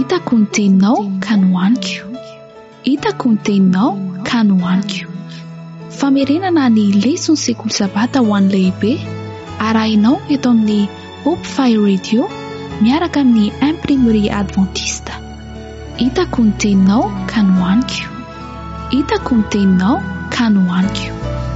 hitako ny teninao ka nohaniko, hitako ny teninao ka nohaniko. Famerenana ny lesona sekoly sabata ho an'ny lehibe arahinao eto amin'ny Hope Fire Radio miaraka amin'ny imprimerie adventiste. Hitako ny teninao ka nohaniko, hitako ny teninao ka nohaniko.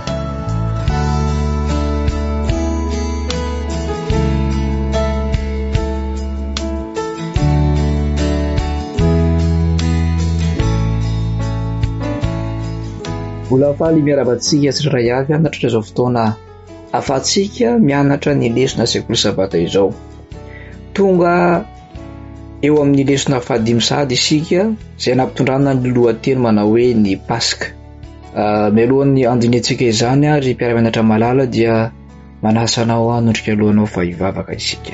Vola faly miarabantsika tsirairay avy anatra izao fotoana afatsika mianatra ny lesona sekoly sabata izao. Tonga eo amin'ny lesona fahadimy sady isika izay nampitondrana ny lohateny manao hoe ny Paska. Mialohan'ny andinitsika izany ary mpiara-mianatra malala dia manasa anao hanondrika alohanao fa hivavaka isika.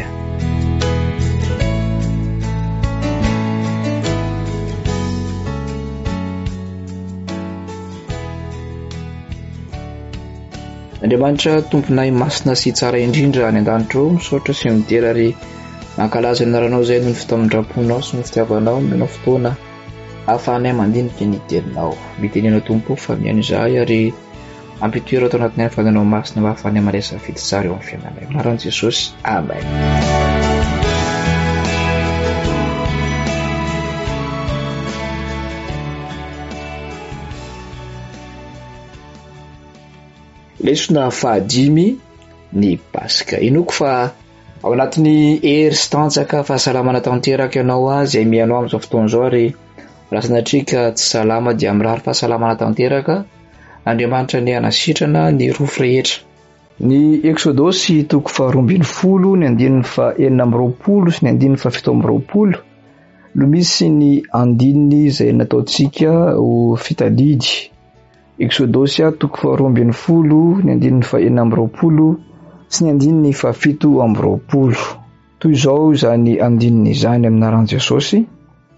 Andriamanitra tomponay masina sy tsara indrindra any an-danitra eo, misaotra sy midera ary mankalaza ny anaranao izay noho ny fitamin-draponao sy ny fitiavanao menao fotoana ahafahanay mandinika ny teninao. Mitenenao tompo fa mihaino izahay ary ampitoerao tao anatinay ny fananao masina mba ahafahanay maresa fidy tsara eo amin'ny fiainanay. Anaran'i Jesosy, amen. Lesona fahadimy ny Paska. Inoko fa ao anatin'ny hery sy tanjaka fahasalamana tanteraka ianao azy ay mianao amin'izao fotoana izao ary rasanatrika tsy salama dia mirary fahasalamana tanteraka. Andriamanitra ny anasitrana ny rofo rehetra. Ny Exodosy toko faha 12 ny andininy faha 420 sy ny andininy faha 720 no misy ny andininy izay nataontsika ho fitadidy. Exodosy toko faha 12 ny andininy faha 420 sy ny andininy faha 720. Toy izao izany andininy izany amin'ny anaran'i Jesosy.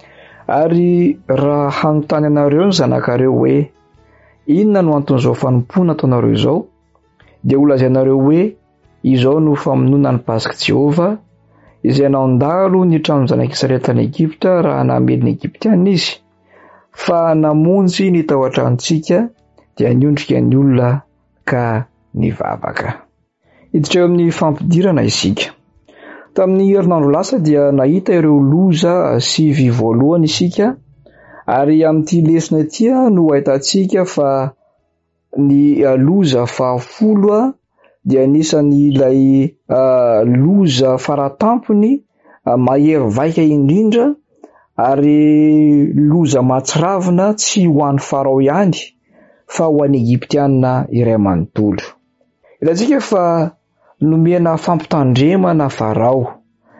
Ary raha hanontany anareo ny zanakareo hoe inona no anton'izao fanompoana ataonareo izao, dia holazainareo hoe izao no famonoana ny Paska Jehova izay nandalo ny trano zanak'Israely tany Egipta raha nahamely ny Egiptiana izy, fa namonjy ny tao an-tranontsika dia niondrika ny olona ka nivavaka. Hiditra eo amin'ny fampidirana isika. Tamin'ny herinandro lasa dia nahita ireo loza sivy voalohany isika, ary amin'ity lesona ity no ahitantsika fa ny loza fahafolo dia anisan'ny ilay loza faratampony mahery vaika indrindra ary loza matsiravina tsy ho an'ny Farao ihany fa ho an'ny Egiptiana iray manontolo. Hitantsika fa nomena fampitandremana Farao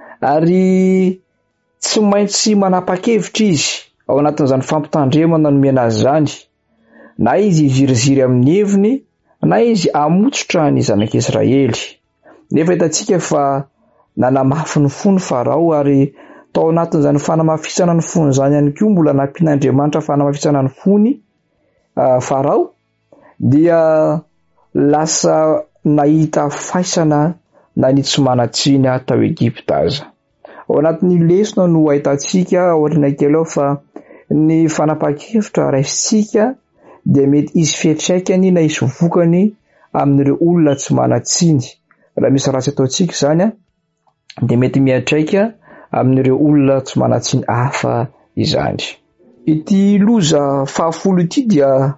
ary tsy maintsy manapa-kevitra izy ao anatin'izany fampitandremana nomena azy zany, na izy hiziriziry amin'ny heviny na izy hamotsotra ny zanak'Israely. Nefa hitantsika fa nanamafy ny fony Farao ary tao anatin'izany fanamafisana ny fony zany ihany koa mbola nampian'Andriamanitra fanamafisana ny fony Farao dia lasa nahita faisana na ny tsy manatsiny tao Egipta aza. Ao anatin'ny lesona no ahitantsika aoriana kely ao fa ny fanapa-kevitra raisitsika dia mety izy fiantraikany na izy vokany amin'ireo olona tsy manatsiny. Raha misy ratsy ataontsika izany dia mety miantraika amin'ireo olona tsy manatsiny hafa izany. Ity loza fahafolo ity dia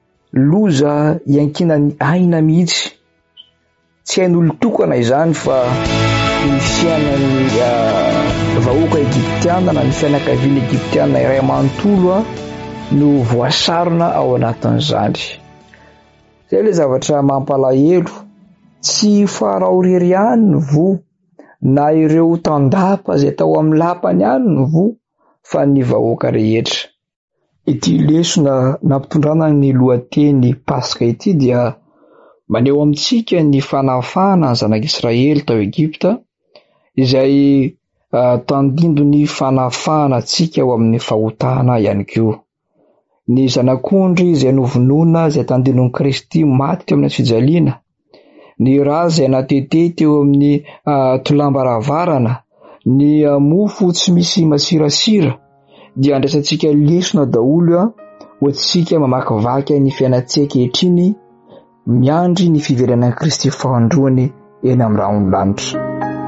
loza iankinan'ny aina mihitsy. Tsy hain'olon-tokana izany fa ny fiainan'ny vahoaka Egiptiana na ny fianakaviana Egiptiana iray manontolo no voasarona ao anatin'izany. Izay ilay zavatra mampalahelo, tsy Farao irery ihany ny voa na ireo tandapa izay tao amin'ny lapany ihany ny voa fa ny vahoaka rehetra. Ity lesona nampitondrana ny lohateny Paska ity dia maneho amintsika ny fanafahana ny zanak'Israely tao Egipta izay tandindo ny fanafahana antsika ao amin'ny fahotana ihany koa. Ny zanak'ondry izay novonoina izay tandindon'i Kristy maty teo amin'ny fijaliana, ny ra izay natete teo amin'ny tolambaravarana, ny mofo tsy misy masirasira dia andraisantsika lesona daholo ho tsika mamakivaky ny fiainantsika ankehitriny miandry ny fiverenan'i Kristy fahandroany eny amin'ny rahaonolanitra.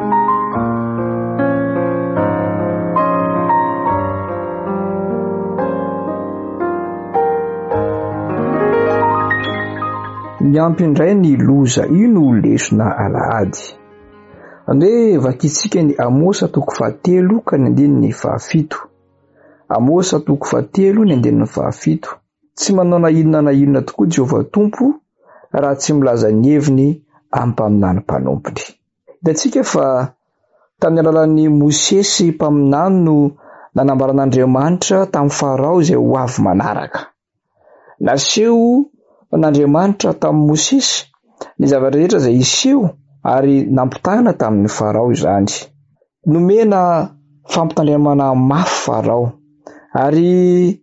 Miampy indray ny loza, ino lesona alahady. Ande vakitsika ny Amosa 3 ka ny 7. Amosa 3 ny 7. Tsy manao na inona tokoa Jehovah Tompo raha tsy milaza ny heviny ampaminany mpanompony. Hitantsika fa tamin'ny alalan'ny Mosesy mpaminany no nanambaran'Andriamanitra tamin'ny Farao izay ho avy manaraka. Naseho n'Andriamanitra tamin'ny Mosesy ny zavatra rehetra izay iseho ary nampitana tamin'ny Farao izany. Nomena fampitandremana mafy Farao ary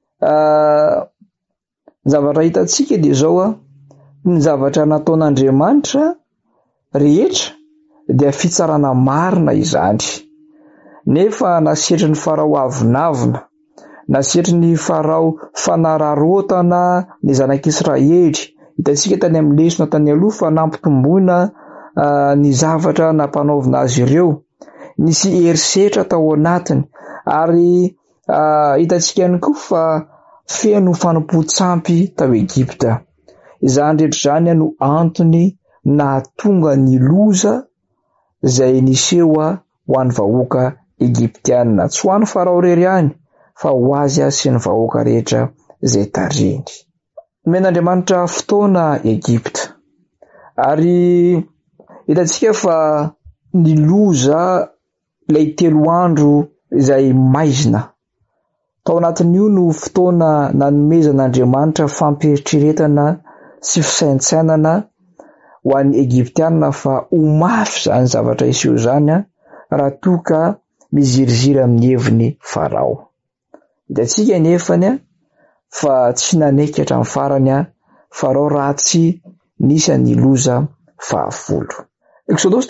zavatra hitantsika dia zao ny zavatra nataon'Andriamanitra rehetra dia fitsarana marina izany. Nefa nasetry ny Farao avinavina, nasetry ny Farao fanararotana ny zanak'Israely. Hitantsika tany amin'ny lesona tany aloha fa nampitomboina ny zavatra nampanaovina azy ireo, nisy herisetra tao anatiny ary hitantsika ihany koa fa feno fanompo-tsampy tao Egipta. Izany rehetra izany no antony nahatonga ny loza izay niseho ho an'ny vahoaka Egiptiana, tsy ho an'ny Farao irery ihany fa ho azy sy ny vahoaka rehetra izay tariny. Men'Andriamanitra fotoana Egipta ary hitantsika fa ny loza ilay 3 andro izay maizina. Tao anatin'io no fotoana nanomezan'Andriamanitra fampieritsiretana sy fisaintsainana ho an'ny Egiptiana fa ho mafy izany zavatra iseho izany raha toa ka miziriziry amin'ny heviny Farao. Hitantsika nefany fa tsy nanaiky hatramin'ny farany Farao raha tsy nisy ny loza 10. Exodosy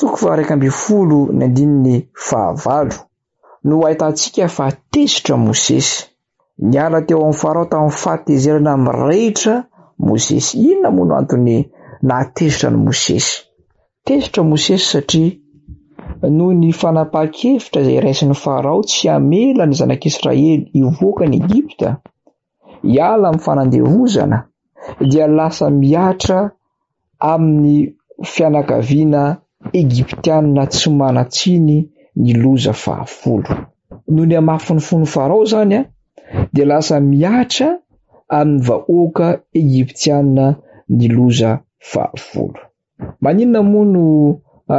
2:12 no ahitantsika fa tesitra Mosesy. Niala teo amin'ny Farao tamin'ny fahatezerana mirehitra Mosesy. Inona moa no antony nahatezitra ny Mosesy? Tesitra Mosesy satria noho ny fanapahan-kevitra izay raisin'ny Farao tsy hamela ny zanak'Israely hivoaka ny Egipta hiala amin'ny fanandevozana, dia lasa miatra amin'ny fianakaviana Egiptiana tsy manatsiny ny loza 10. Noho ny hamafin'ny fon'ny Farao izany dia lasa miatra amin'ny vahoaka Egiptiana ny loza 10. Maninona moa no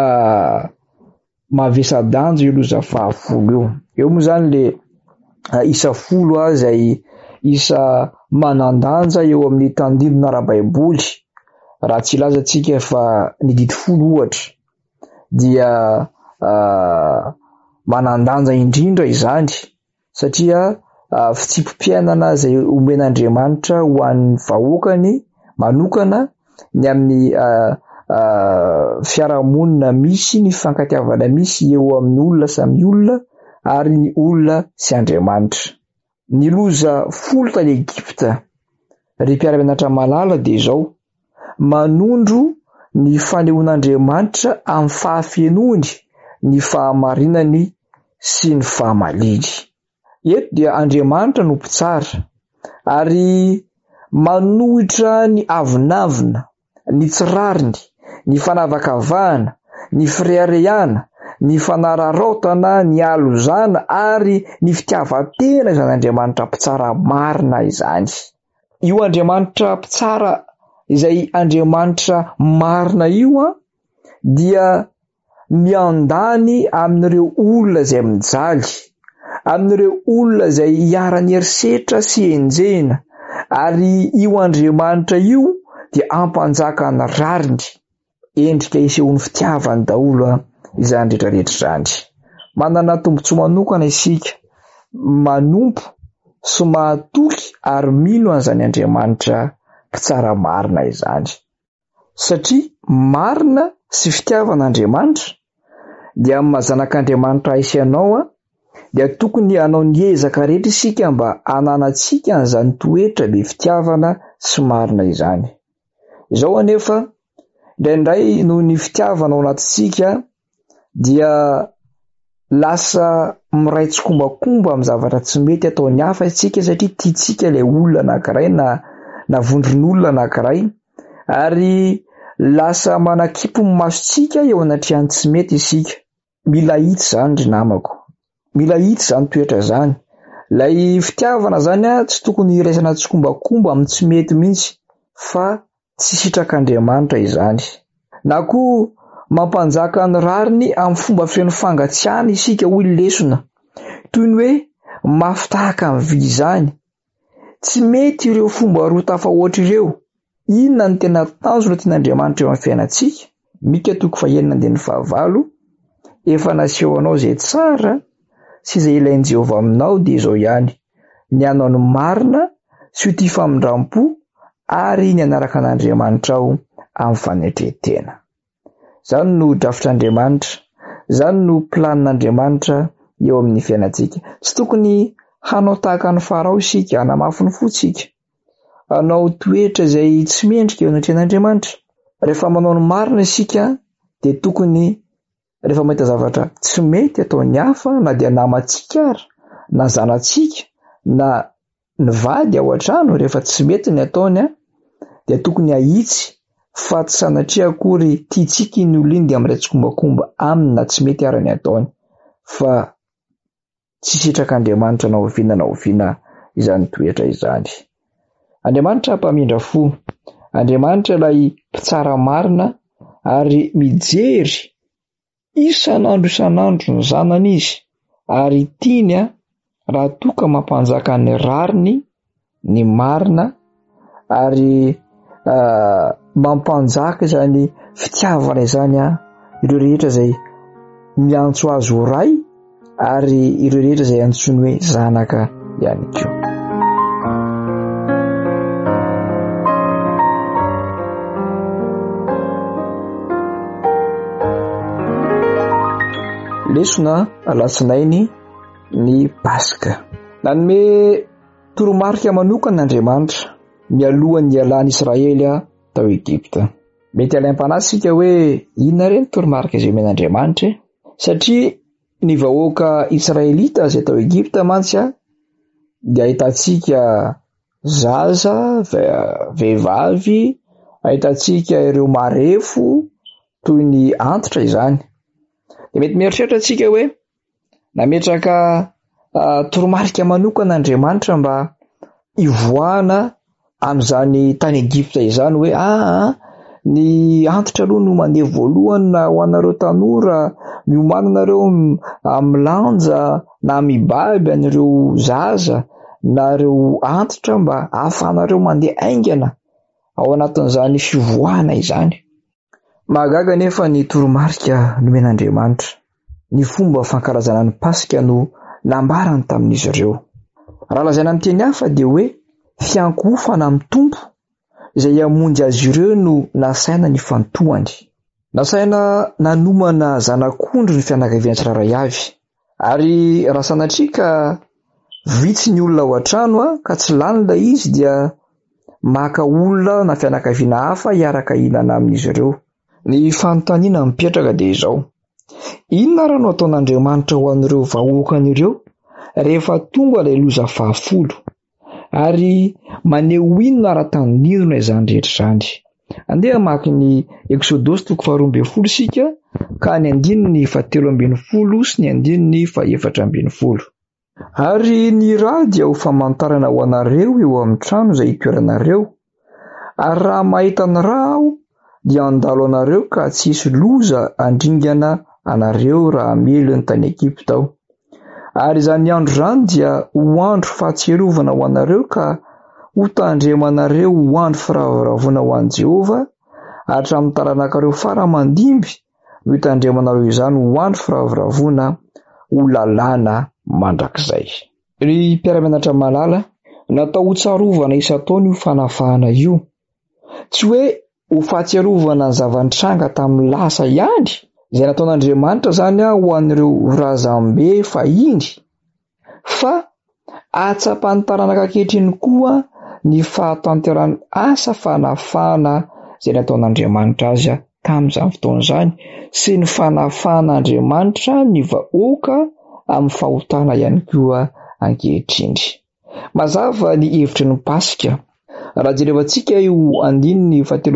mavesa-danja io loza 10 io? Eo moa izany le isa 10 izay isa manan-danja eo amin'ny tandidona ara-baiboly. Raha tsy ilazantsika fa ny dity 10 ohatra dia manan-danja indrindra izany satria fitsipom-piainana izay omen'Andriamanitra ho an'ny vahoakany manokana ny amin'ny fiarahamonina misy, ny fankatiavana misy eo amin'ny olona samy olona ary ny olona sy Andriamanitra. Ny loza 10 tany Egipta, ry mpiara-mianatra malala dia izao: manondro ny fanehoan'Andriamanitra amin'ny fahafenony, ny fahamarinany sy ny fahamaliny. Eto dia Andriamanitra no mpitsara ary manohitra ny avinavina, ny tsirariny, ny fanavakavahana, ny firehariana, ny fanararaotana, ny alozana ary ny fitiavan-tena izany Andriamanitra mpitsara marina izany. Io Andriamanitra mpitsara izay Andriamanitra marina io dia miandany amin'ireo olona izay mijaly, amin'ireo olona izay hiara-ny herisetra sy enjena, ary io Andriamanitra io dia ampanjaka ny rariny, endrika isehon'ny fitiavany daholo izany rehetrarehetra izany. Manana tombontsoa manokana isika manompo sy mahatoky ary mino an'izany Andriamanitra mpitsara marina izany, satria marina sy fitiavan'Andriamanitra dia amin'ny mazanak'Andriamanitra aisy ianao dia tokony hanao ny ezaka rehetra isika mba hananantsika an'izany toetra be fitiavana sy marina izany. Izao anefa indraindray noho ny fitiavana ao anatintsika dia lasa miraitsi-kombakomba amin'ny zavatra tsy mety ataon'ny hafa isika satria tiantsika ilay olona anankiray na vondron'olona anankiray, ary lasa manakipo ny masontsika eo anatrehan'ny tsy mety isika. Mila hitsy izany ry namako, mila hitsy izany toetra izany. Ilay fitiavana izany tsy tokony iraisana tsikombakomba amin'ny tsy mety mihitsy, fa tsy sitrak'Andriamanitra izany. Na koa mampanjaka ny rariny amin'ny fomba feno fangatsiahana isika hoy lesona, toy ny hoe mafy tahaka ny vy izany. Tsy mety ireo fomba roa tafahoatra ireo. Inona ny tena tanjona tian'Andriamanitra eo amin'ny fiainantsika? Mika 9:15 efa naseho anao izay tsara sy izay ilain'i Jehovah aminao dia izao ihany: ny hanao ny marina sy ho tia famindram-po ary ny hanaraka an'Andriamanitra ao amin'ny fanetretena. Izany no drafitr'Andriamanitra, izany no planin'Andriamanitra eo amin'ny fiainantsika. Tsy tokony hanao tahaka ny Farao isika, hanamafy ny fontsika, hanao toetra izay tsy mendrika eo anatrehan'Andriamanitra. Rehefa manao ny marina isika dia tokony rehefa mahita zavatra tsy mety ataon'ny hafa, na dia namantsika ary na zanantsika na ny vady ao an-trano, rehefa tsy mety ny ataony dia tokony ahitsy fa tsy sanatria akory tiantsika ny olona iny dia miraitsi-kombakomba aminy na tsy mety ary ny ataony, fa tsy sitrak'Andriamanitra na oviana izany toetra izany. Andriamanitra mpamindra fo, Andriamanitra ilay mpitsara marina ary mijery isan'andro ny zanany izy, ary tiany raha toka mampanjaka ny rariny, ny marina, ary mampanjaka izany fitiavana izany ireo rehetra izay miantso azy ho ray, ary ireo rehetra izay antsoiny hoe zanaka ihany koa. Lesona alatsinainy ny Paska. Nanome toromarika manokana Andriamanitra mialohan'ny ialany Israely tao Egypta. Mety alaim-panasika hoe inona ireny toromarika izay omen'Andriamanitra, satria ny vahoaka Israelita izay tao Egypta mantsy dia ahitantsika zaza, vehivavy, ahitantsika ireo marefo toy ny antitra izany. Dia mety mieritreritra antsika hoe nametraka toromarika manokana Andriamanitra mba ivoahana amin'izany tany Egypta izany hoe ny antitra aloha no mandeha voalohany na ho anareo tanora, miomananareo milanja na mibaby an'ireo zaza na ireo antitra mba ahafahanareo mandeha aingana ao anatin'izany fivoahana izany. Mahagaga nefa ny toromarika nomen'Andriamanitra, ny fomba fankalazana ny Paska no nambarany tamin'izy ireo. Raha lazaina amin'ny teny hafa dia hoe fiankofana amin'ny Tompo izay hamonjy azy ireo no nasaina ny fantohany. Nasaina nanomana zanak'ondry ny fianakaviany tsirairay avy. Ary raha sanatria ka vitsy ny olona ao an-trano ka tsy lany ilay izy dia maka olona na fianakaviana hafa hiaraka hinana amin'izy ireo. Ny fanontaniana mipetraka dia izao: inona raha no ataon'Andriamanitra ho an'ireo vahoakan'ireo rehefa tonga ilay loza 10 ary maneho inona ara-tanindrona izany rehetra izany? Andeha mamaky ny Exodosy 12 isika ka ny 13 sy ny 14. Ary ny raha dia ho famantarana ho anareo eo amin'ny trano izay itoeranareo, ary raha mahita ny raha aho dia andalo anareo ka tsy hisy loza andringana anareo raha melo ny tany Egypta ao. Ary izany andro izany dia ho andro fahatserovana ho anareo ka ho tandremanareo ho andro firavoravoana ho an'i Jehovah, hatramin'ny taranaka faramandimby no hitandremanareo izany ho andro firavoravoana ho lalàna mandrakizay. Ry mpiara-mianatra malala, natao ho tsarovana isan-taona io fanafahana io, tsy hoe ho fahatserovana ny zava-nitranga tamin'ny lasa ihany izay nataon'Andriamanitra izany ho an'ireo razambe fahiny, fa atsapany taranaka ankehitriny koa ny fahatanterany asa fanafana izay nataon'Andriamanitra azy tamin'izany fotoana izany sy ny fanafan'Andriamanitra ny vahoaka amin'ny fahotana ihany koa ankehitriny. Mazava ny hevitry ny Pasika. Raha jerevantsika io andininy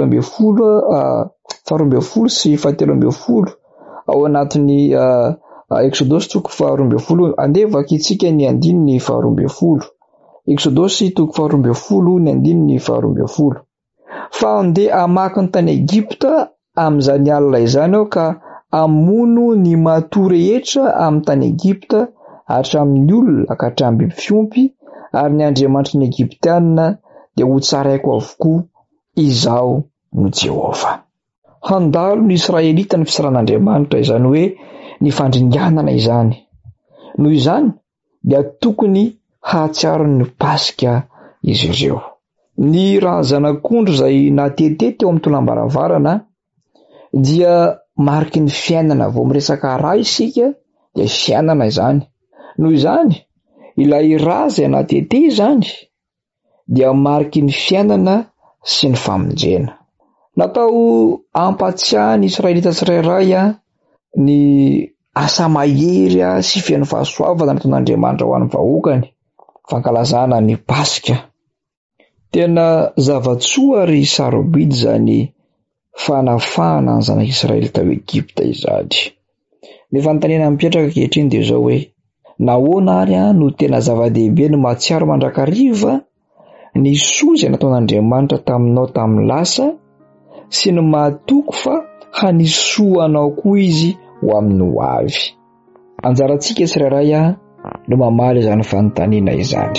12 sy 17 ao anatin'ny Exodosy toko 12, andevaka itsika ny andininy 12. Exodosy toko 12 ny andininy 12. Fa andeha hamaky ny tany Egipta amin'izany alina izany aho ka hamono ny matoa rehetra amin'ny tany Egipta hatramin'ny olona ka hatramin'ny biby fiompy, ary ny Andriamanitry ny Egiptianina dia ho tsaraiko avokoa. Izaho no Jehova. Handalo ny Israelita ny fisaran'Andriamanitra, izany hoe ny fandringanana izany. Noho izany dia tokony hahatsiaro ny Pasika izy ireo. Ny razanak'ondry izay natete teo amin'ny tolam-baravarana dia mariky ny fiainana. Vao miresaka ra isika dia fiainana izany. Noho izany ilay ra izay natete izany dia mariky ny fiainana sy ny famonjena. Natao ampatsiahy ny Israelita tsirairay ny asa mahery sy feno fahasoavana nataon'Andriamanitra ho an'ny vahoakany, fankalazana ny Pasika. Tena zavatsoa ary sarobidy izany fanafahana ny zanak'Israely tao Egipta izany. Ny fanontaniana mipetraka ankehitriny dia izao hoe nahoana ary no tena zava-dehibe ny mahatsiaro mandrakariva ny soa izay nataon'Andriamanitra taminao tamin'ny lasa sy ny mahatoko fa hanisoanao koa izy ho amin'ny ho avy. Anjarantsika tsirairay no mamaly izany fanontaniana izany.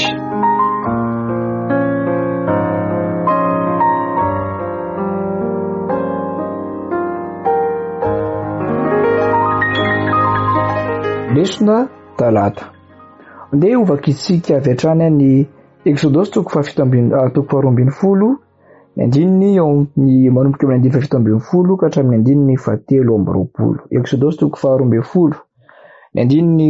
Lesona talata. Andeha ovaka isika avy hatrany ny Exodosy toko 12, ny andininy ny manomboka amin'ny andininy 17 ka hatramin'ny andininy 17. Exodosy toko 12, ny andininy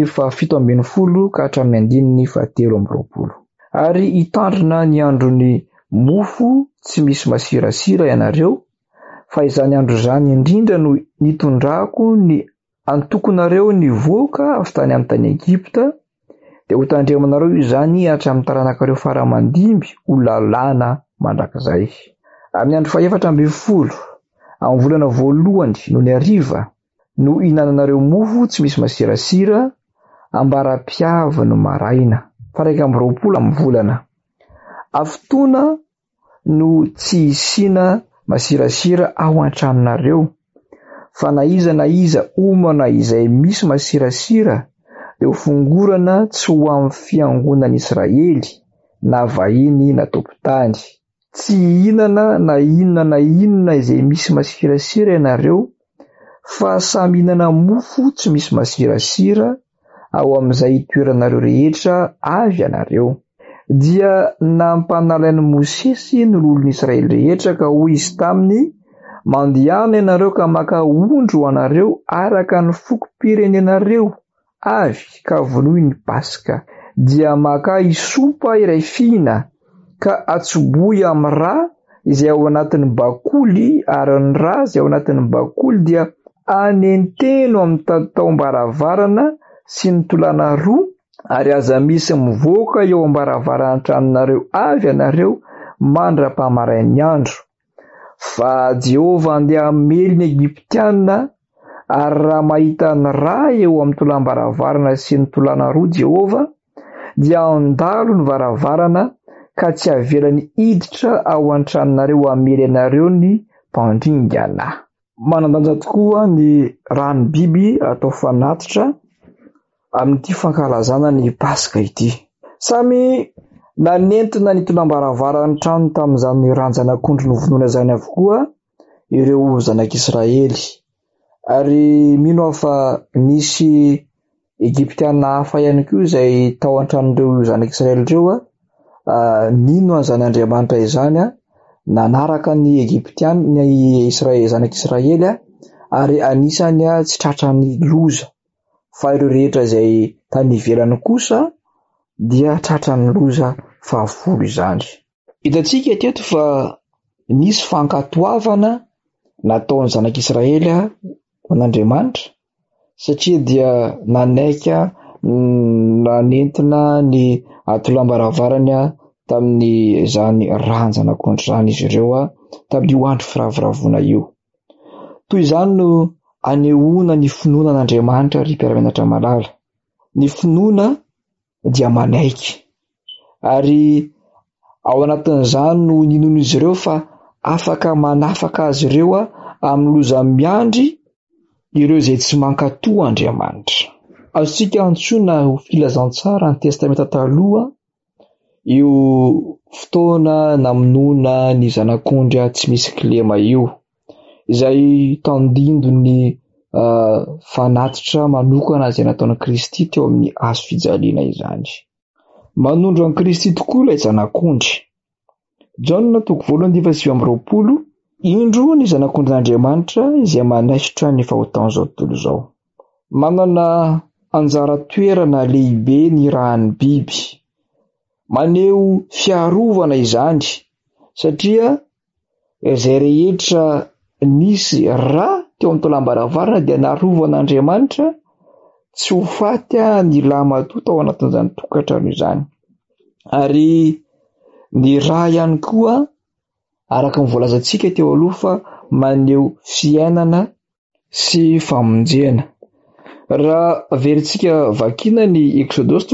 17 ka hatramin'ny andininy 17. Ary hitandrina ny androny mofo tsy misy masirasira ianareo, fa izany andro izany indrindra no nitondrako ny antokonareo ny voaka avy tany amin'ny tany Egipta, dia ho tandremanareo izany hatramin'ny taranakareo faramandimby ho lalàna mandrakizay. Amin'ny andro 14 amin'ny volana voalohany no ny hariva no hinananareo mofo tsy misy masirasira ambara-piava no maraina, 20 amin'ny volana. Afotoana no tsy hisiana masirasira ao an-tranonareo, fa na iza omana izay misy masirasira dia ho fongorana tsy ho amin'ny fiangonan'ny Israely na vahiny na tompon-tany. Tsy hihinana na inona izay misy masirasira ianareo, fa samy hinana mofo tsy misy masirasira ao amin'izay toeranareo rehetra avy ianareo. Dia nampanalain'i Mosesy ny lolon'ny Israely rehetra ka hoy izy taminy, mandehana ianareo ka maka ondro ho anareo araka ny fokom-pirenenareo avy ka vonoy ny Pasika. Dia maka isopa iray fina ka atsoboy amin'ny ra izay ao anatin'ny bakoly, ary ny ra izay ao anatin'ny bakoly dia anenteno amin'ny tao-baravarana sy ny tolana roa, ary aza misy mivoaka eo am-baravarana tranonareo avy ianareo mandra-pamarain'ny andro. Fa Jehova andeha hamely ny Egiptianina, ary raha mahita ny ra eo amin'ny tolam-baravarana sy ny tolana roa Jehova, dia andalo ny varavarana ka tsy avelany hiditra ao an-tranonareo hamely ianareo ny mpandringana. Manandanja tokoa ny ranobiby atao fanatitra amin'ity fankalazana ny Pasika ity. Samy nanentina ny tolam-baravarana trano tamin'izany ranjanak'ondry novonoina izany avokoa ireo zanak'Israely. Ary mino aho fa nisy Egiptiana hafa ihany koa izay tao an-tranon'ireo zanak'Israely ireo, nino an'izany Andriamanitra izany nanaraka ny Egiptiana, ny zanak'Israely, ary anisany tsy tratran'ny loza. Fa ireo rehetra izay tany ivelany kosa dia tratrany loza 10 izany. Hitantsika teto fa nisy fankatoavana nataony zanak'Israely an'Andriamanitra satria dia nanaika nanentina ny atolambaravarany tamin'ny zany ranjanak'ondry zany izy ireo tamin'io andro firavoravoana io. Toy izany no anehoana ny finoana an'Andriamanitra ry mpiara-mianatra malala. Ny finoana dia manaiky ary ao anatin'izany no ninoana izy ireo fa afaka manafaka azy ireo amin'ny loza miandry ireo izay tsy mankatoa Andriamanitra. Azontsika antsoina ho filazantsara ny testamenta taloha io fotoana namonoana ny zanak'ondry tsy misy kilema io, izay tandindo ny fanatitra manokana izay nataon'i Kristy teo amin'ny hazo fijaliana izany. Manondro an'i Kristy tokoa ilay zanak'ondry. Jaona 1:20, indro ny zanak'ondrin'Andriamanitra izay manaisitra ny fahotana izao tontolo izao. Manana anjara toerana lehibe ny rahan'ny biby. Maneho fiarovana izany satria izay rehetra nisy ra teo amin'ny tolam-baravarana dia narovan'Andriamanitra tsy ho faty ny lama-to tao anatin'izany tokantrano izany. Ary ny ra ihany koa araka ny voalazantsika teo aloha fa maneho fiainana sy famonjena. Raha averintsika vakina ny Exodosy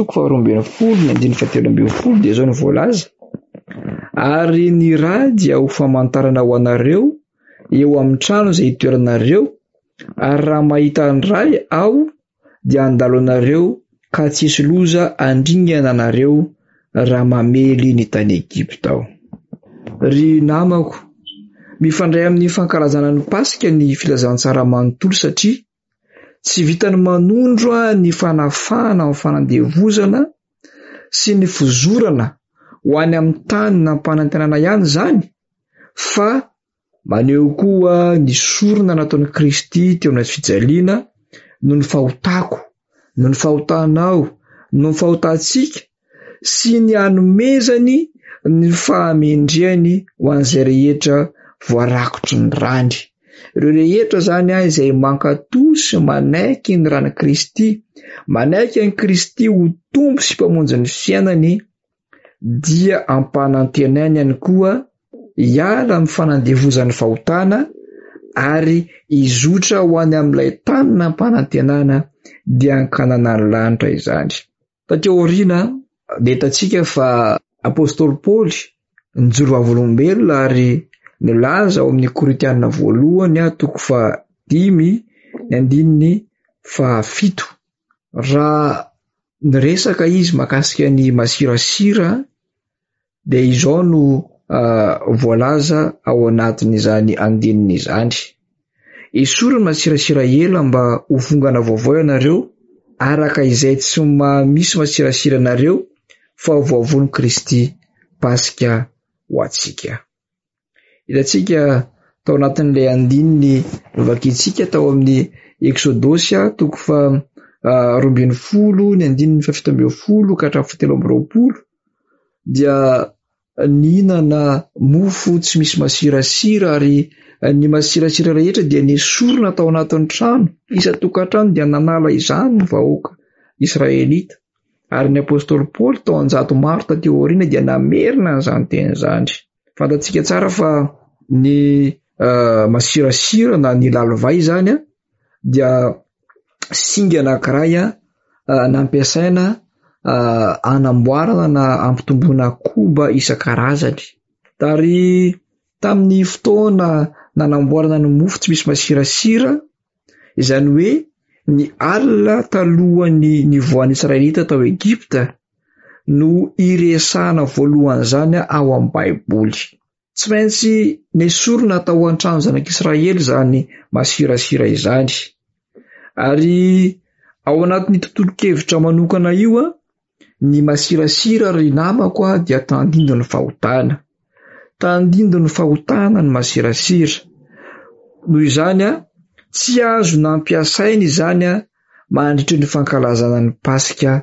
2:12 dia izao ny voalaza: ary ny ra dia ho famantarana ho anareo eo amin'ny trano izay itoeranareo, ary raha mahita ny ray aho dia handalo anareo ka tsisy loza andringana anareo raha mamely ny tany Egipta aho. Ry namako, mifandray amin'ny fankalazana ny Pasika ny filazantsara manontolo satria tsy vitany manondro ny fanafahana amin'ny fanandevozana sy ny fizorana ho any amin'ny tany nampanantenana ihany izany, fa maneho koa ny sorona nataon'i Kristy teo amin'ny fijaliana no ny fahotako, no ny fahotanao, no ny fahotantsika sy ny hanomezany ny fahamendrehany ho an'izay rehetra voarakotry ny rany. Ireo rehetra zany izay mankatoa sy manaiky ny ran'i Kristy, manaiky an'i Kristy ho tompo sy mpamonjy ny fiainany, dia ampanantenainy ihany koa hiala amin'ny fanandevozan'ny fahotana ary hizotra ho any amin'ilay tany nampanantenana dia hankanana ny lanitra izany. Tateo aoriana dia hitantsika fa apôstôly Paoly nijoro vavolombelona ary nilaza ao amin'ny Korintianina 1:5-7. Raha niresaka izy mahakasika ny masirasira dia izao no voalaza ao anatin'izany andininy izany: esoriny masirasira ela mba ho vongana vaovao ianareo araka izay tsy misy masirasira anareo fa ho voavon'i Kristy Pasika ho antsika. Hitantsika tao anatin'ilay andininy vakintsika tao amin'ny Exodosy 2:12-7 dia nihinana mofo tsy misy masirasira ary ny masirasira rehetra dia nesorina tao anatin'ny trano. Isa-tokantrano dia nanala izany ny vahoaka Israelita, ary ny apôstôly Paoly tao an-jato maro tateo aoriana dia namerina an'izany teny izany. Fantatsika tsara fa ny masirasira na ny lalivay izany dia singa anankiray nampiasaina anamboarana na ampitomboana koba isan-karazany. Ary tamin'ny fotoana nanamboarana ny mofo tsy misy masirasira, izany hoe ny alina talohan'ny nivoan'ny Israelita tao Egipta, no iresahana voalohan'izany ao amin'ny Baiboly. Tsy maintsy nesorina tao an-trano zanak'Israely izany masirasira izany. Ary ao anatin'ny tontolo-kevitra manokana io ny masirasira ry namako dia tandindo ny fahotana. Tandindo ny fahotana ny masirasira. Noho izany tsy azo nampiasaina izany mandritra ny fankalazana ny Pasika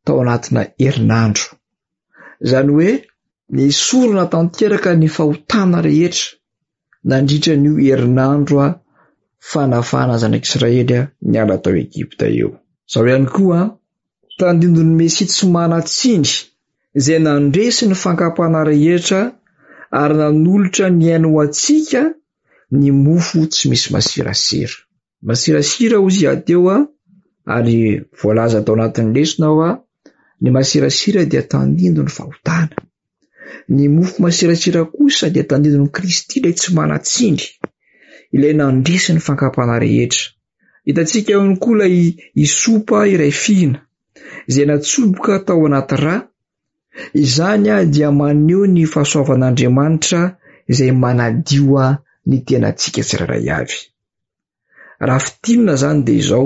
tao anatina herinandro. Izany hoe nisorona tanteraka ny fahotana rehetra nandritra n'io herinandro fanafana zanak'Israely niala tao Egipta eo. Zao ihany koa tandindon'ny Mesia tsy manatsindry izay nandresy ny fankapana rehetra ary nanolotra ny aino antsika ny mofo tsy misy masirasira. Masirasira ozy ateo ary voalaza tao anatin'ny lesona ny masirasira dia tandindo ny fahotana. Ny mofo masirasira kosa dia tandindo ny Kristy ilay tsy manatsindry, ilay nandresy ny fankapana rehetra. Hitantsika ihany koa ilay isopa iray fihina izay natsoboka tao anaty rà. Izany dia maneho ny fahasoavan'Andriamanitra izay manadio ny tenantsika tsirairay avy. Raha fitinina zany dia izao: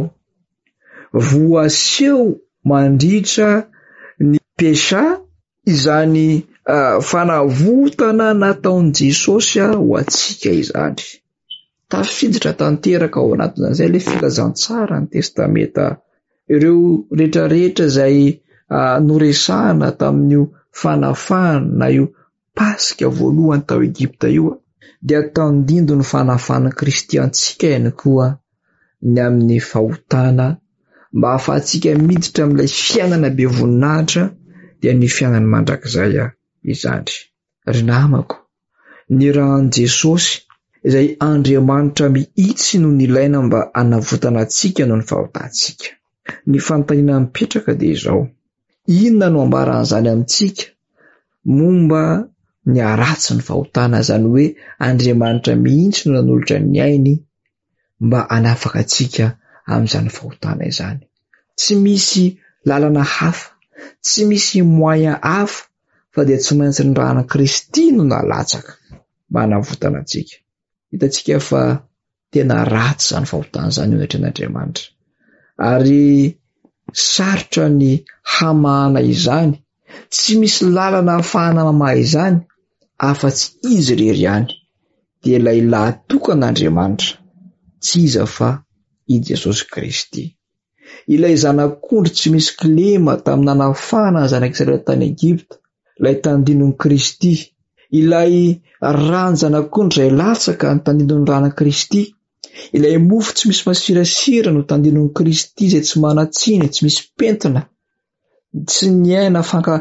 voaseho mandritra ny pesha, izany fanavotana nataon'i Jesosy ho antsika izany. Tafiditra tanteraka ao anatin'izay ilay filazantsara ny testameta, ireo rehetrarehetra izay noresahana tamin'io fanafana na io Pasika voalohany tao Egipta io dia tandindo ny fanafana kristiantsika ihany koa ny amin'ny fahotana, mba ahafahantsika miditra amin'ilay fiainana be voninahitra dia ny fiainana mandrakizay izany. Ry namako, ny rahan'i Jesosy izay Andriamanitra mihitsy no nilaina mba hanavotana antsika noho ny fahotantsika. Ny fanontaniana mipetraka dia izao: inona no ambaran'izany amintsika momba ny aratsy ny fahotana, izany hoe Andriamanitra mihitsy no nanolotra ny ainy mba hanafaka antsika amin'izany fahotana izany. Tsy misy lalana hafa, tsy misy moyen hafa fa dia tsy maintsy ny rahana Kristy no nalatsaka mba hanavotana antsika. Hitantsika fa tena ratsy izany fahotana izany eo anatren'Andriamanitra, ary sarotra ny hamahana izany. Tsy misy lalana ahafahana mamaha izany afa-tsy izy irery ihany, dia ilay lahatokanaN'Andriamanitra, tsy iza fa i Jesosy Kristy, ilay zanak'ondry tsy misy kilema tamin'ny nanafahana ny zanak'Israely tany Egipta, ilay tandindon'i Kristy, ilay ranon-janak'ondry izay latsaka ny tandindon'ny rana Kristy, ilay mofo tsy misy masirasira no tandindon'i Kristy izay tsy manatsiny, tsy misy pentina, tsy niaina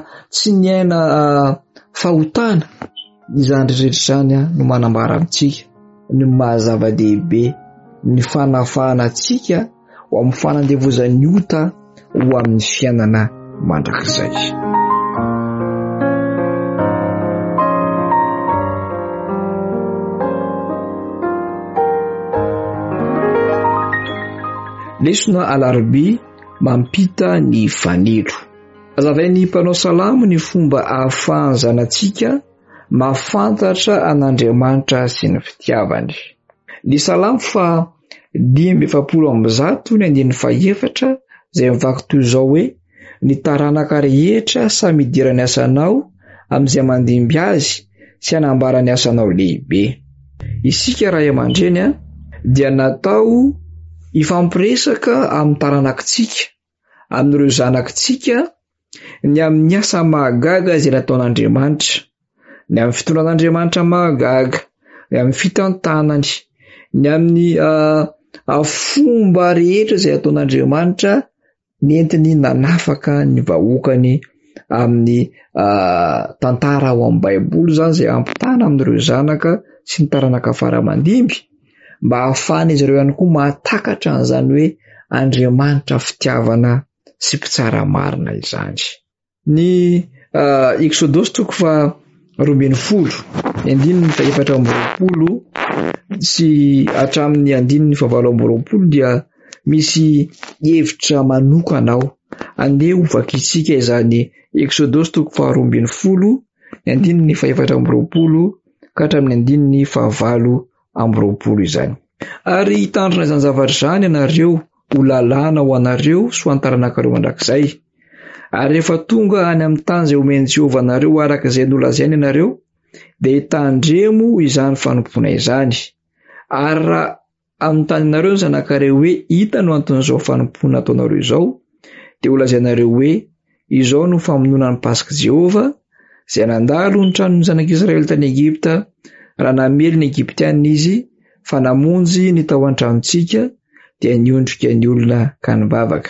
fahotana. Izany rehetra izany no manambara amintsika ny mahazava-dehibe ny fanafahana antsika ho amin'ny fanandevozan'ny ota ho amin'ny fiainana mandrakizay. Lesona alarobia mampita ny fanilo. Azavain'ny mpanao salamo ny fomba ahafahan'ny zanantsika mahafantatra an'Andriamanitra sy ny fitiavany. Ny salamo 5:7 izay mivaky toy izao hoe: ny taranaka rehetra samy idira ny asanao amin'izay mandimby azy sy hanambara ny asanao lehibe. Isika ray aman-dreny dia natao ifampiresaka amin'ny taranakitsika, amin'ireo zanakitsika, ny amin'ny asa mahagaga izay nataon'Andriamanitra, ny amin'ny fitondran'Andriamanitra mahagaga, ny amin'ny fitantanany, ny amin'ny fomba rehetra izay ataon'Andriamanitra nentiny nanafaka ny vahoakany amin'ny tantara ao amin'ny Baiboly izany, izay ampitana amin'ireo zanaka sy ny taranaka faramandimby, mba ahafahan'izy ireo ihany koa mahatakatra an'izany hoe Andriamanitra fitiavana sy mpitsara marina izany. Ny Exodosy 12:20 sy hatramin'ny 20 dia misy hevitra manokana ao. Andeha ho vakitsika izany Exodosy 12:20 ka hatramin'ny 20 izany. Ary hitandrina izany zavatra izany ianareo ho lalàna ho anareo sy ho antaranankareo mandrakizay. Ary rehefa tonga any amin'ny tany izay omeny Jehovah anareo araka izay nolazainy ianareo, dia hitandremo izany fanompoana izany. Ary raha amin'ny tany ianareo ny zanak'areo hoe hita no anton'izao fanompoana ataonareo izao, dia ho lazainareo hoe izao no famonona ny Pasika Jehova izay nandalo ny tranon'ny zanak'Israely tany Egipta raha namely ny Egiptianina izy fa namonjy ny tao an-tranontsika dia niondrika ny olona ka nibavaka.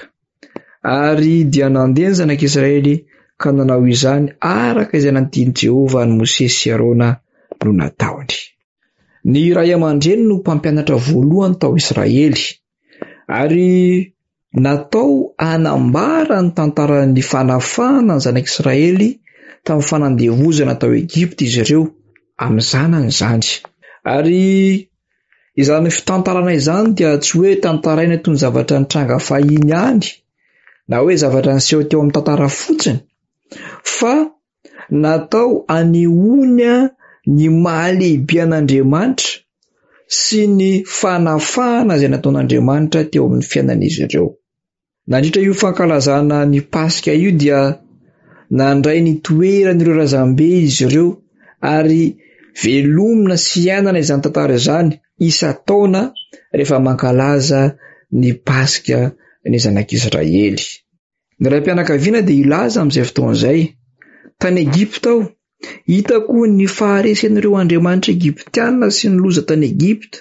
Ary dia nandeha ny zanak'Israely ka nanao izany araka izay nantiany Jehova ny Mosesy sy Arona no nataony. Ny ray aman-dreny no mpampianatra voalohany tao Israely ary natao hanambara ny tantaran'ny fanafahana ny zanak'Israely tamin'ny fanandevozana tao Egipta izy ireo amin'ny zanany izany. Ary izany fitantarana izany dia tsy hoe tantaraina toy ny zavatra nitranga fahiny ihany na hoe zavatra niseho teo amin'ny tantara fotsiny, fa natao anehoana ny mahalehibe an'Andriamanitra sy ny fanafahana izay nataon'Andriamanitra teo amin'ny fiainan'izy ireo. Nandritra io fankalazana ny Pasika io dia nandray ny toeran'ireo razambe izy ireo ary velomina sy ainana izany tantara izany isa-taona rehefa mankalaza ny Pasika ny zanak'Israely. Ny raim-pianakaviana dia ilaza amin'izay fotoana izay. Tany Egipta aho hitako ny faharesen'ireo andriamanitra Egiptiana sy ny loza tany Egipta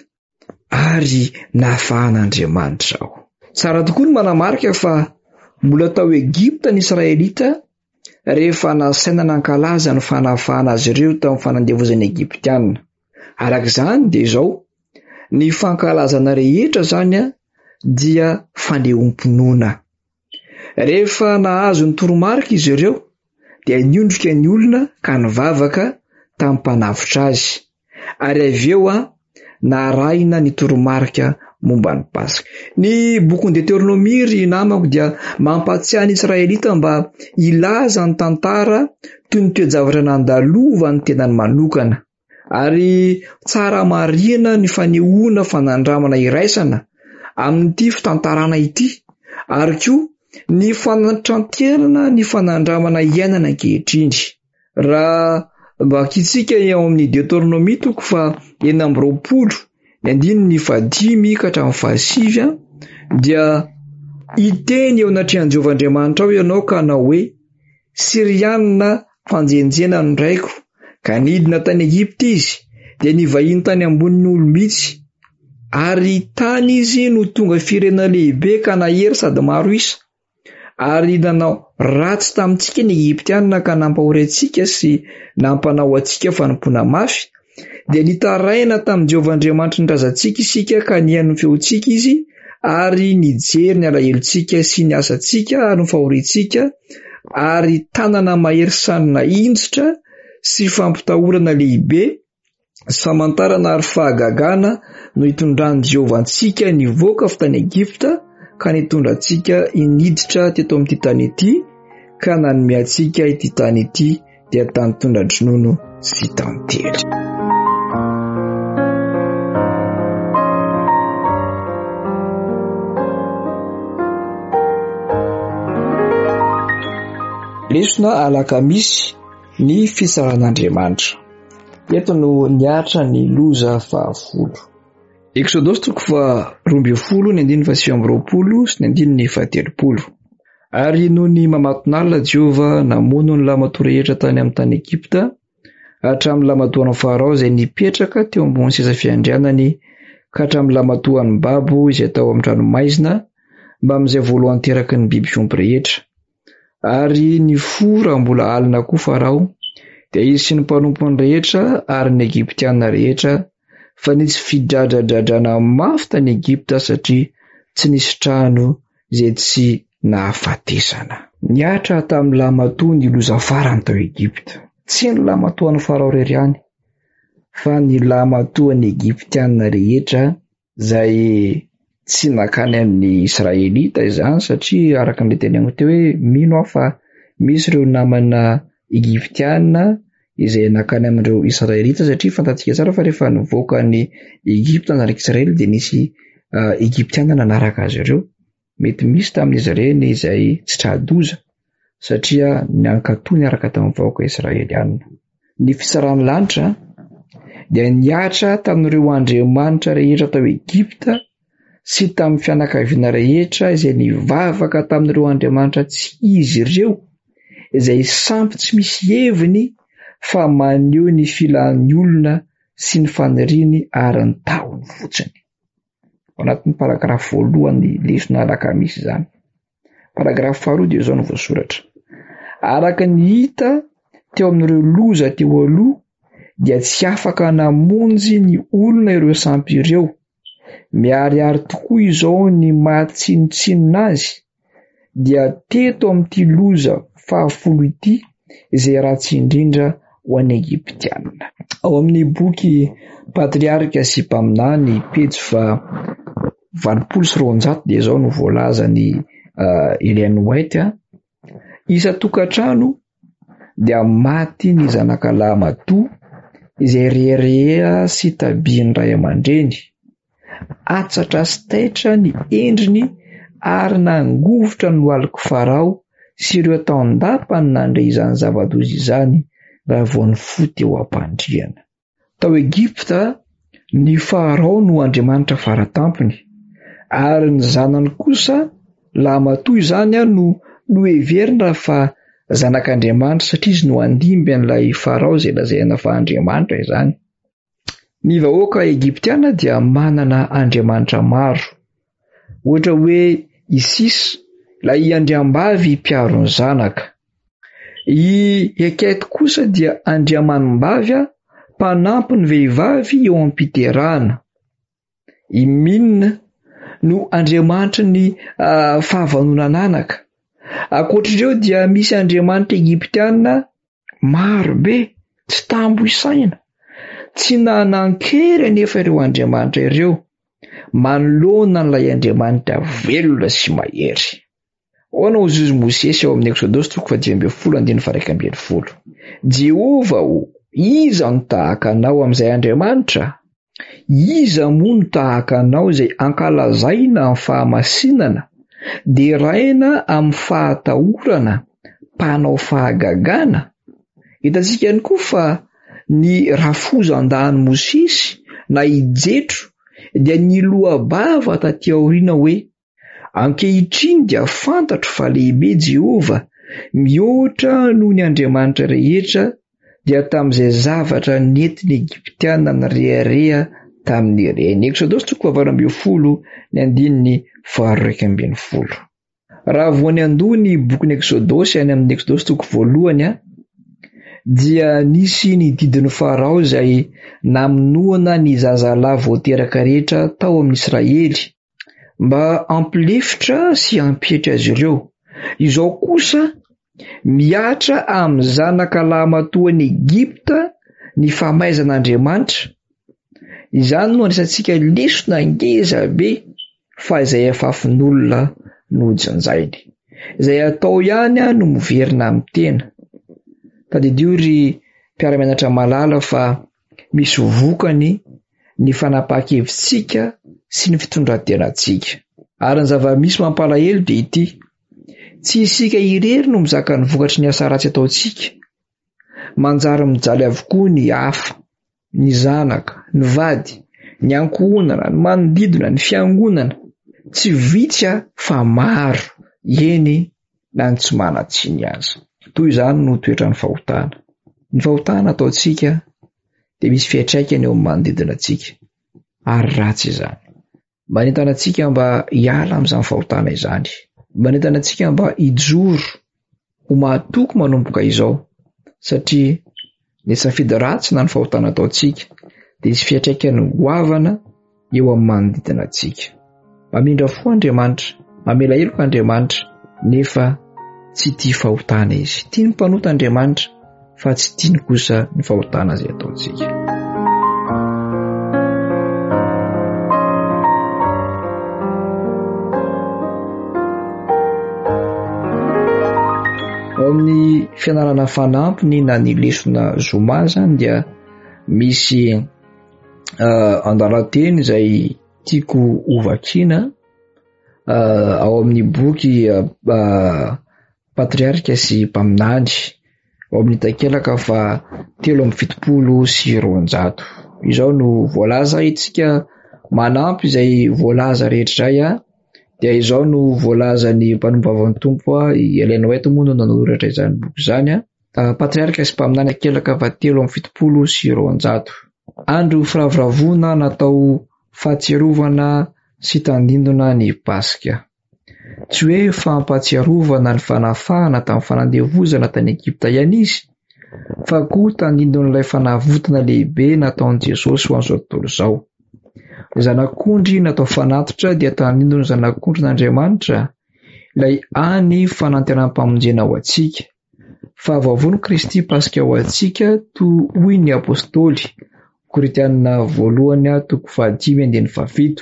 ary nafahan'Andriamanitra aho. Tsara tokoa ny manamarika fa mbola tao Egipta ny Israelita rehefa nasaina nankalaza ny fanafahana azy ireo tamin'ny fanandevozan'ny Egiptiana. Arak'izany dia izao ny fankalazana rehetra zany dia fanehom-pinoana. Rehefa nahazo ny toromarika izy ireo dia niondrika ny olona ka nivavaka tamin'ny mpanavotra azy ary avy eo narahina ny toromarika momba ny Pasika. Ny bokin'ny Deutéronomie ry namako dia mampatsiahy ny Israelita mba ilaza ny tantara toy ny toe-javatra nandalova ny tenany manokana ary tsara marina ny fanehoana fanandramana iraisana amin'ity fitantarana ity ary koa ny fanatranterana ny fanandramana iainana ankehitriny. Raha bakitsika eo amin'ny Deutéronomie toko fa 9:15-5 dia iteny eo anatrehany Jehovah Andriamanitra ao ianao ka na hoe Sirianina fanjenjena nondraiko ka nidina tany Egipta izy dia nivahiny tany ambonin'ny olo-mitsy ary tany izy no tonga firena lehibe ka nahery sady maro isa ary nanao ratsy tamintsika ny Egiptianina ka nampahory antsika sy nampanao antsika fanompoana mafy dia nitaraina tamin'ny Jehovah Andriamanitra ny razantsika isika ka nihaino ny feontsika izy ary nijery ny alahelo-tsika sy ny asantsika ary ny fahorintsika ary tanana mahery sanina injitra sy fampitahorana lehibe samantarana ary fahagagana no hitondrany Jehovah antsika nivoaka avy tany Egipta ka nitondra antsika iniditra teto amin'ity tany ity ka nanome antsika ity tany ity dia tany tondra-dronono sy tantely. Lesona alakamisy ny fisaran'Andriamanitra. Eto no niatra ny loza 10. Exodosy 12:20 sy 17. Ary noho ny mamaton'alina Jehova namono ny lamatoa rehetra tany amin'ny tany Egipta hatramin'ny lamatoan'ny Farao izay nipetraka teo ambony seza fiandrianany ka hatramin'ny lamatoan'ny babo izay tao amin'ny ranomaizina mba amin'izay voalohany teraky ny biby fiompy rehetra. Ary ny fora mbola alina koa Farao dia izy sy ny mpanompony rehetra ary ny Egiptiana rehetra fa nisy fidradradradrana mafy tany Egipta satria tsy nisy trano izay tsy nahafatesana. Niatra tamin'ny lamatoa ny loza farany tao Egipta. Tsy ny lamatoan'ny Farao rery ihany fa ny lamatoan'ny Egiptiana rehetra izay tsy nakany amin'ny Israelita izany satria araka ny teny teo hoe mino aho fa misy ireo namana Egiptiana izay nakany amin'ireo Israelita satria fantatsika tsara fa rehefa nivoaka ny Egipta zanak'Israely dia nisy Egiptiana nanaraka azy ireo. Mety misy tamin'izy ireny izay tsy tradoza satria niankatoa niaraka tamin'ny vahoaka Israeliana. Ny fisaran'ny lanitra dia niatra tamin'ireo andriamanitra rehetra tao Egipta sy tamin'ny fianakaviana rehetra izay nivavaka tamin'ireo andriamanitra tsy izy ireo izay sampy tsy misy heviny fa maneho ny filan'ny olona sy ny faniriany ary ny tahony fotsiny. Ao anatin'ny paragrafy 1 lesona alakamisy izany. Paragrafy 2 dia izao no voasoratra: araka ny hita teo amin'ireo loza teo aloha dia tsy afaka namonjy ny olona ireo sampy ireo. Miharihary tokoa izao ny mahatsinotsinona azy dia teto amin'ity loza 10 ity izay ratsy indrindra ho an'ny Egyptianina. Ao amin'ny boky Patriarika sy Mpamina ny pejy 700 dia izao no voalaza ny Ellen White: isa-tokantrano dia maty ny zanakalahy matoa izay rehereha sy tabian'ny ray aman-dreny, atsatra sy taitra ny endriny ary nangovotra ny lohalika Farao sy ireo atao-ndapany nandray izany zava-doza izany raha vao nifoty eo am-pandriana. Tao Egipta ny Farao no andriamanitra faratampony ary ny zanany kosa laha matoa izany no heverina fa zanak'Andriamanitra satria izy no andimby an'ilay Farao izay lazaina fa andriamanitra izany. Ny vahoaka Egiptiana dia manana andriamanitra maro, ohatra hoe Isis, ilay andriambavy mpiaro ny zanaka. I Heket kosa dia andriamanim-bavy mpanampy ny vehivavy eo am-piterahana. I Minina no andriamanitra ny fahavanonana anaka. Ankoatr'ireo dia misy andriamanitra Egiptiana maro be tsy tambo isaina, tsy nanan-kery anefa ireo andriamanitra ireo manoloana n'ilay andriamanitra velona sy mahery. Hoana ho Zozy Mosesy ao amin'ny Exodosy 10:1-12. Jehova iza no tahaka anao amin'izay andriamanitra? Iza moa no tahaka anao izay ankalazaina amin'ny fahamasinana, deraina amin'ny fahatahorana, mpanao fahagagana? Hitantsika ihany koa fa ny rafozan-dahany Mosesy na ijetro dia ny lohabava taty aoriana hoe: ankehitriny dia fantatro fa lehibe Jehova, mihoatra noho ny andriamanitra rehetra, dia tamin'izay zavatra nentin'ny Egyptiana ny rehareha tamin'ny reny. Exodosy 20:2-12. Raha voany andoha ny bokin'ny Exodosy any amin'ny Exodosy 1 dia nisy ny didin'ny Farao izay namonoana ny zazalahy voateraka rehetra tao amin'ny Israely mba ampilefitra sy ampietry azy ireo. Izao kosa miatra amin'ny zanakalahy matoa any Egipta ny famaizan'Andriamanitra. Izany no anisantsika lesona ngeza be fa izay afafin'olona no janjainy. Izay atao ihany no miverina amin'ny tena. Tadidio ry mpiara-mianatra malala fa misy vokany ny fanapahan-kevitsika sy ny fitondran-tenantsika. Ary ny zava-misy mampalahelo dia ity: tsy isika irery no mizaka ny vokatry ny asa ratsy ataontsika. Manjary mijaly avokoa ny hafa, ny zanaka, ny vady, ny ankohonana, ny manodidina, ny fiangonana. Tsy vitsy fa maro, eny na ny tsy manan-tsiny aza. Toy izany no toetra ny fahotana. Ny fahotana ataontsika dia misy fiantraikany eo amin'ny manodidina antsika, ary ratsy izany. Manentana antsika mba hiala amin'izany fahotana izany. Manentana antsika mba hijoro ho mahatoky manomboka izao, satria ny safidy ratsy na ny fahotana ataontsika dia misy fiantraikany goavana eo amin'ny manodidina antsika. Mamindra fo Andriamanitra, mamela heloka Andriamanitra, nefa tsy tia fahotana izy. Tia ny mpanota Andriamanitra fa tsy tiany kosa ny fahotana izay ataontsika. Ao amin'ny fianarana fanampiny na ny lesona zoma zany dia misy andalateny izay tiako hovakiana ao amin'ny boky Patriarika sy Mpaminany, ao amin'ny takelaka 370. Izao no voalaza itsika manampy izay voalaza rehetra izay dia izao no voalazany mpanombavan'ny tompo Ellen White moa no nanoratra izany boky izany patriarika sy mpaminany akelaka 770 andro firavoravoana natao fahatsiarovana sy tandindona ny Paska. Tsy hoe fampatsiarovana ny fanafahana tamin'ny fanandevozana tany Egipta ihany izy, fa koa tandindon'ilay fanavotana lehibe nataon'i Jesosy ho an'izao tontolo izao. Ny zanak'ondry natao fanatitra dia tandindon'ny zanak'ondrin'Andriamanitra ilay any fanantenam-pamonjena ho antsika. Fa vaovao Kristy Paska ho antsika toy hoy ny apôstôly Korintana 1:5-7.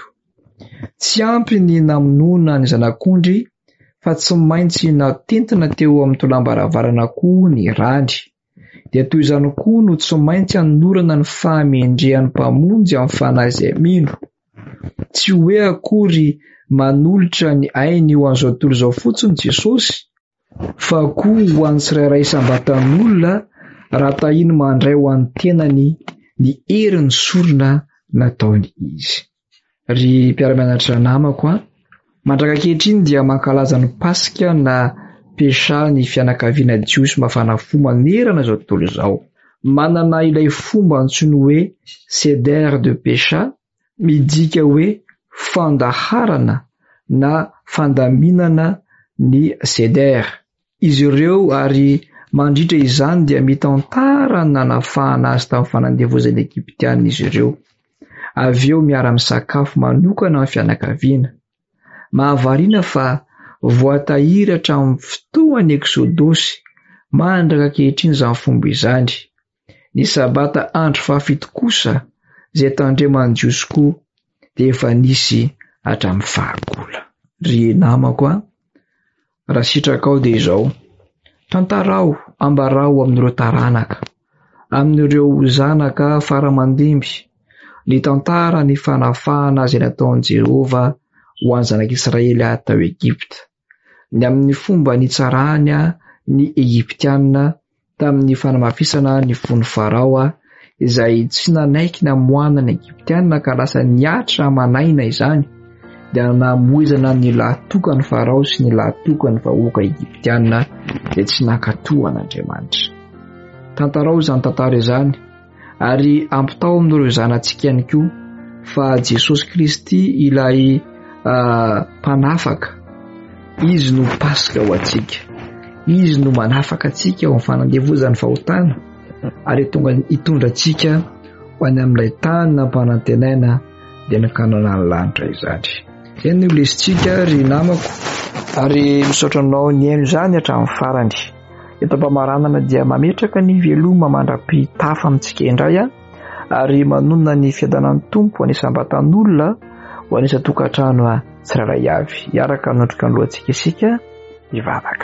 Tsy ampy ny namonoana ny zanak'ondry fa tsy maintsy natentina teo amin'ny tolam-baravarana koa ny rany. Dia toy izany koa no tsy maintsy hanorana ny fahamendrehan'ny mpamonjy amin'ny fanahy izay mino. Tsy hoe akory manolotra ny ainy ho an'izao tontolo izao fotsiny Jesosy, fa koa ho an'ny tsirairay sambatan'olona raha tahiny mandray ho an'ny tenany ny herin'ny sorona nataony izy. Ry mpiara-mianatra namako, mandraka ankehitriny dia mankalaza ny Paska na pesha ny fianakaviana Jiosy mafana fo manerana izao tontolo izao. Manana ilay fomba antsoiny hoe seder de pesha, midika hoe fandaharana na fandaminana ny seder. Izy ireo ary mandritra izany dia mitantara ny nanafahana azy tamin'ny fanandevozana Egiptiana izy ireo. Avy eo miara-misakafo manokana amin'ny fianakaviana. Mahavariana fa voatahiry hatramin'ny fotoan'ny Eksodosy mandraka ankehitriny izany fomba izany. Ny sabata andro fahafito kosa izay tandreman'ny Jiosy koa dia efa nisy hatramin'ny fahagola. Ry namako, raha sitraka ao dia izao, tantarao, ambarao amin'ireo taranaka, amin'ireo zanaka faramandimby, ny tantara ny fanafahana izay nataon'i Jehova ho an'ny zanak'Israely tao Egipta, ny amin'ny fomba nitsarahany ny Egiptiana tamin'ny fanamafisana ny fon'ny Farao izay tsy nanaiky namoana ny Egiptiana ka lasa niatra manaina izany, dia namoizana ny lahatokany Farao sy ny lahatokany vahoaka Egiptiana dia tsy nankatoa an'Andriamanitra. Tantarao izany tantara izany ary ampitao amin'ireo zanantsika ihany koa fa Jesosy Kristy ilay mpanafaka, izy no Paska ho antsika, izy no manafaka antsika ho amin'ny fanandevozan'ny fahotana ary tonga hitondra antsika ho any amin'ilay tany nampanantenaina dia nakanana ny lanitra izany. Izay no lesintsika ry namako, ary misaotra anao ny aino izany hatramin'ny farany. Eto Ambamaranana dia mametraka ny veloma mandra-pitafa amintsika indray ary manonona ny fiadanan'ny tompo ho anisambatan'olona ho anisatokantrano tsirairay avy. Hiaraka nondrika ny lohantsika isika hivavaka.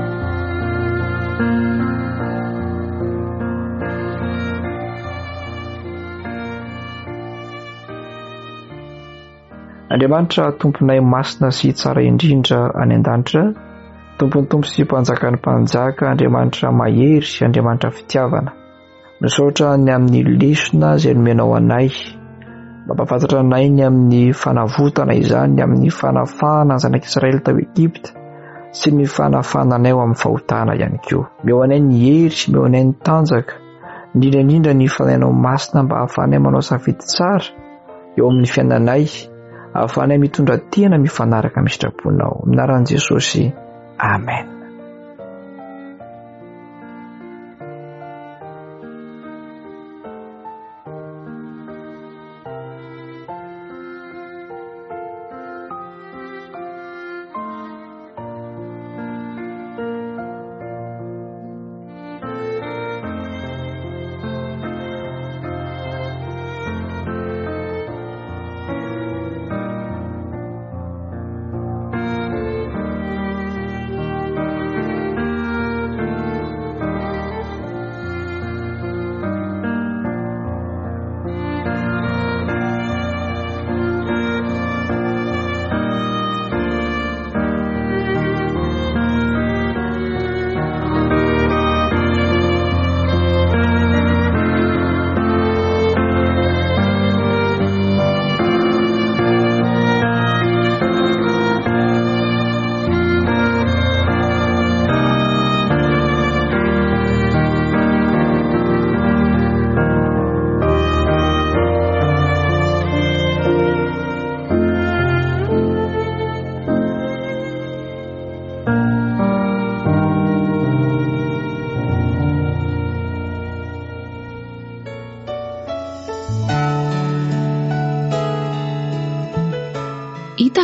Andriamanitra tomponay masina sy tsara indrindra any an-danitra, tompony tompo sy mpanjakan'ny mpanjaka, Andriamanitra mahery sy Andriamanitra fitiavana, misaotra ny amin'ny lesona izay nomenao anay, mampafantatra anay ny amin'ny fanavotana izany, ny amin'ny fanafahana ny zanak'Israely tao Egipta sy ny fanafahana anay ao amin'ny fahotana ihany koa. Meo anay ny hery, meo anay ny tanjaka, indrindra ny fanainao masina mba hahafahanay manao safidy tsara eo amin'ny fiainanay, hahafahanay mitondra tena mifanaraka amin'ny sitraponao. Amin'ny anaran'i Jesosy. Amen.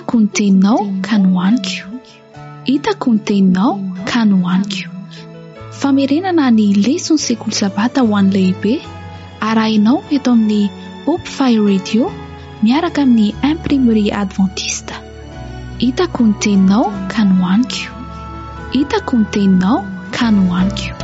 Hitako ny teninao ka nohaniko. Hitako ny teninao ka nohaniko. Famerenana ny lesona sekoly sabata ho an'ny lehibe arahinao eto amin'ny Hope Fire Radio miaraka amin'ny imprimerie adventiste. Hitako ny teninao ka nohaniko. Hitako ny teninao ka nohaniko.